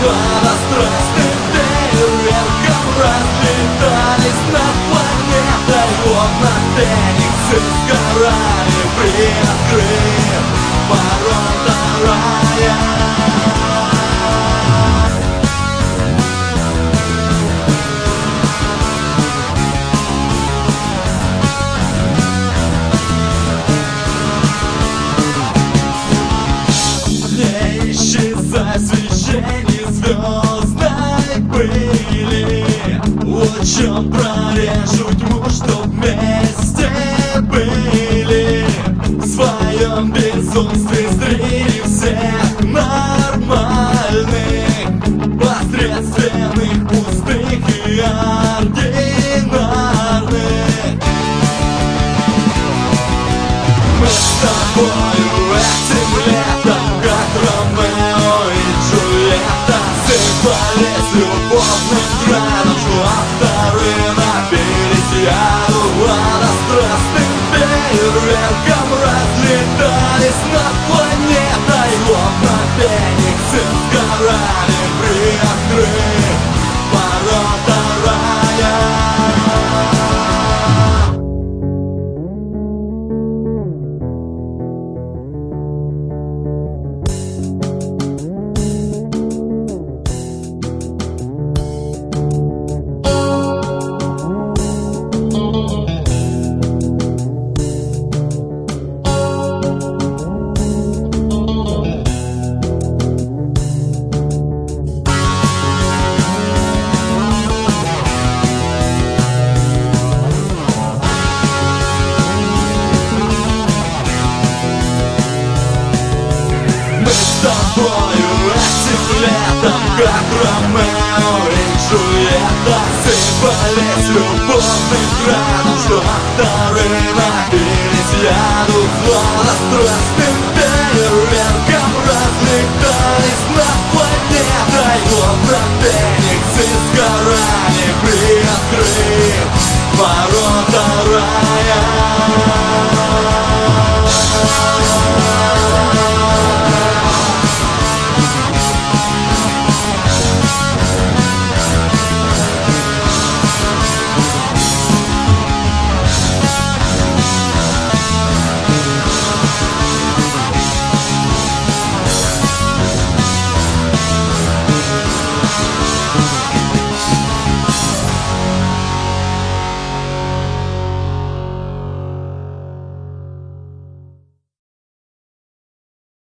сладострастным фейерверком разлетались над планетой, словно фениксы сгорали, приоткрыв ворота рая. Свечение звездной пыли лучом прорежу тьму, чтоб вместе были. В своем безумстве зрели всех нормальных, посредственных, пустых и ординарных. Мы с тобою этим летом, как Ромео и Джульетта, сыпались любовным градом, что авторы напились яду, сладострастным фейерверком разлетались над планетой, словно фениксы сгорали, приоткрыв ворота рая. Мы с тобою этим летом, как Ромео и Джульетта, сыпались любовным градом, что авторы напились яду, сладострастным фейерверком разлетались над планетой, словно фениксы сгорали, приоткрыв ворота рая.